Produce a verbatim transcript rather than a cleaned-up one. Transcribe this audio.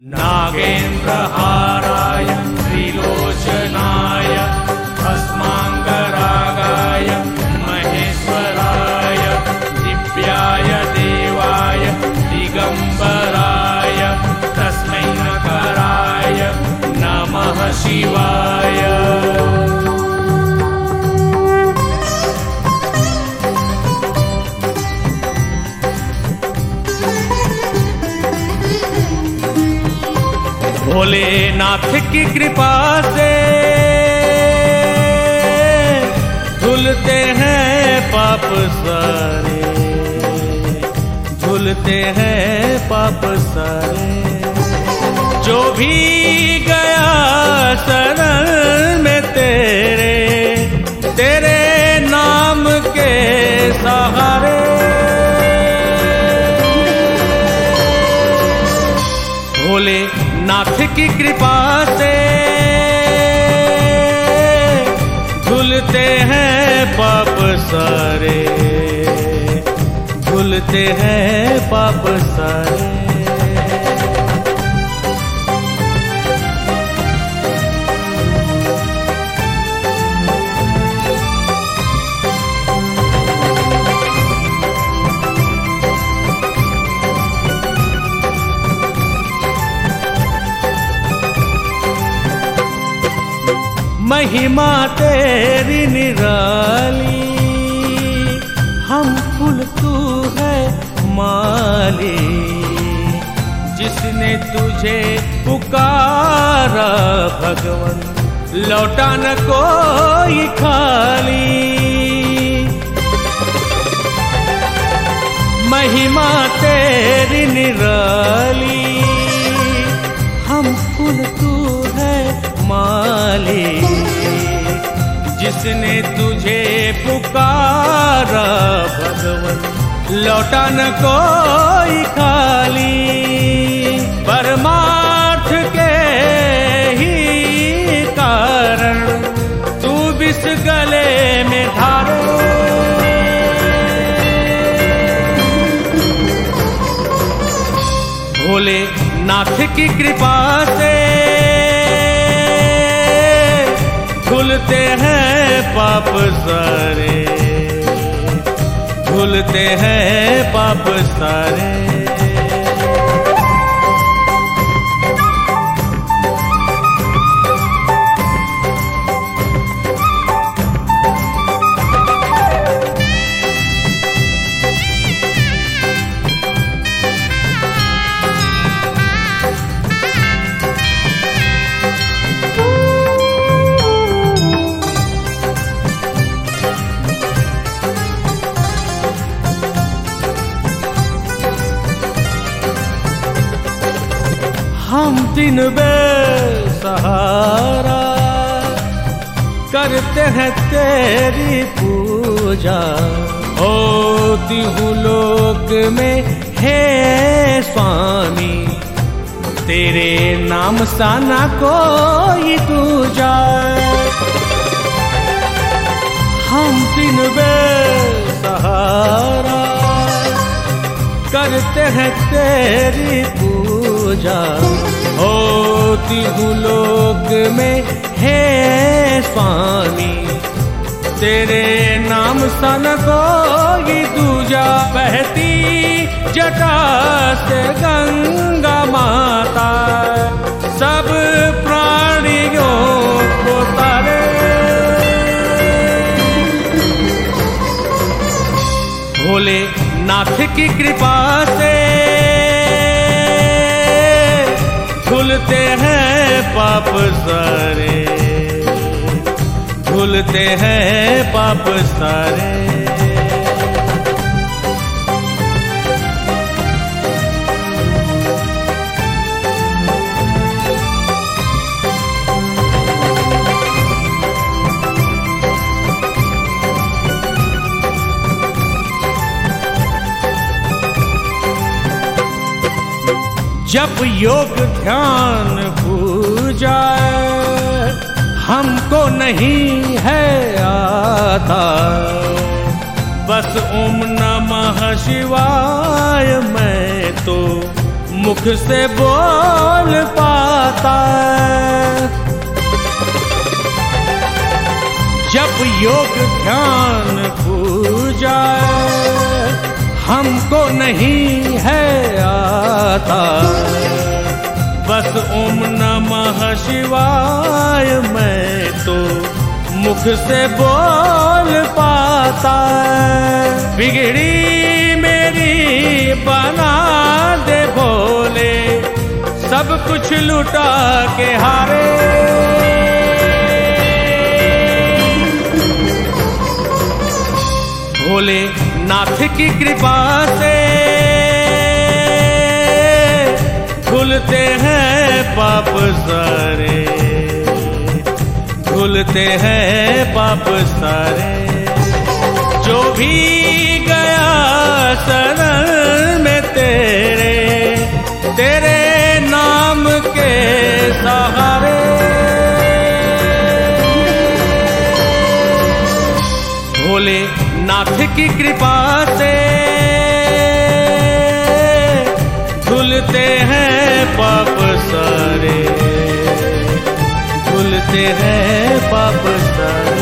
नागेन्द्रहाराय त्रिलोचनाय भस्माङ्गरागाय महेश्वराय दिव्याय देवाय दिगम्बराय तस्मै नकराय नमः शिवाय। भोलेनाथ की कृपा से धुलते हैं पाप सारे, धुलते हैं पाप सारे। जो भी गया शरण में तेरे, तेरे नाम के सहारे। भोले नाथ की कृपा से धुलते हैं पाप सारे, धुलते हैं पाप सारे। महिमा तेरी निराली, हम फूल तू है माली। जिसने तुझे पुकारा भगवन, लौटा न कोई खाली। महिमा तेरी निराली, हम फूल तू है माली। जिसने तुझे पुकारा भगवन, लौटा न कोई खाली। परमार्थ के ही कारण तू विष गले में धारो। भोले नाथ की कृपा से धुलते हैं पाप सारे, धुलते हैं पाप सारे। हम दिन बेसहारा करते हैं तेरी पूजा। होती हूँ लोक में हे स्वामी, तेरे नाम सा ना कोई दूजा। हम दिन बेसहारा करते हैं तेरी पूजा। होती हूँ लोक में हे स्वामी, तेरे नाम सन कोई दूजा। बहती जटा से गंगा माता, सब प्राणियों को तारे। भोले नाथ की कृपा से धुलते हैं पाप सारे, धुलते हैं पाप सारे। जब योग ध्यान पूजा हमको नहीं है आता, बस ओम नमः शिवाय मैं तो मुख से बोल पाता है। जब योग ध्यान पूजा हमको नहीं है आता, बस ओम नमः शिवाय मैं तो मुख से बोल पाता है। बिगड़ी मेरी बना दे भोले, सब कुछ लुटा के हारे। भोले नाथ की कृपा से धुलते हैं पाप सारे, धुलते हैं पाप सारे। जो भी गया शरण में तेरे, तेरे नाम के सहारे। भोले नाथ की कृपा से धुलते हैं पाप सारे, धुलते हैं पाप सारे।